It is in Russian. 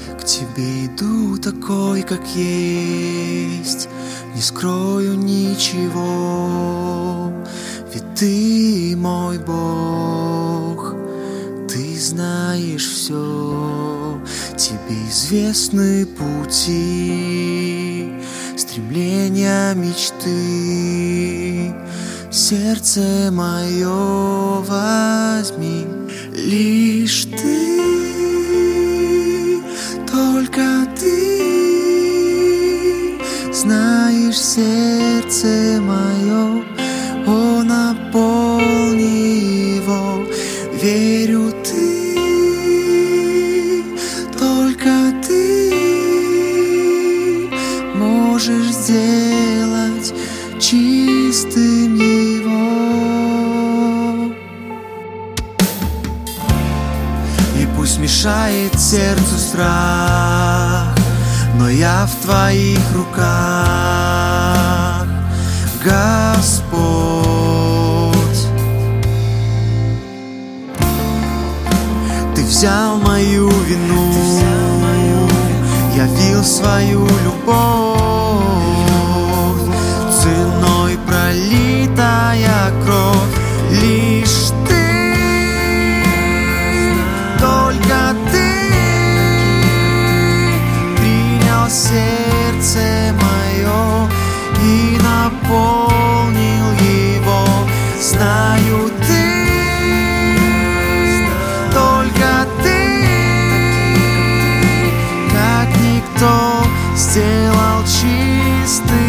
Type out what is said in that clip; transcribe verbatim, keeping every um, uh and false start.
К тебе иду такой, как есть, не скрою ничего, ведь ты мой Бог, ты знаешь все. Тебе известны пути, стремления, мечты. Сердце мое возьми, лишь ты, только ты знаешь сердце мое, о, наполни его, верю ты, только ты можешь сделать чистым его. И пусть мешает сердцу страх, но я в твоих руках, Господь. Ты взял мою вину, явил свою любовь, ценой пролитая кровь. Лишь ты, только ты принял сердце мое и наполнил его. Знаю, ты, только ты, как никто, сделал чистым